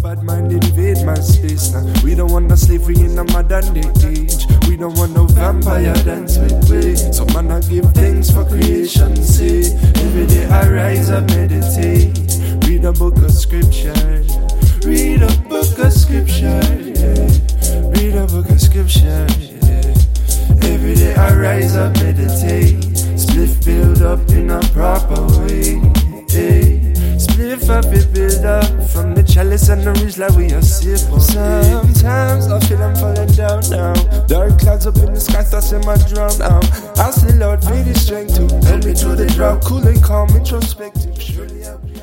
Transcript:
bad mind invade my space now. We don't want no slavery in a modern day age. We don't want no vampire dance with way. So man, I give thanks for creation's sake. Every day I rise and meditate. Read a book of scripture. Read a book of scripture. Yeah. Read a book of scripture. Yeah. Every day I rise and meditate. Spliff build up in a proper way. Hey. Spliff up it build up from the chalice and the ridge like we are safe. Sometimes I feel I'm falling down now. Dark clouds up in the sky, thoughts in my drown now. Ask the Lord for the strength to help me through the drought. Cool and calm, introspective. Surely I'll be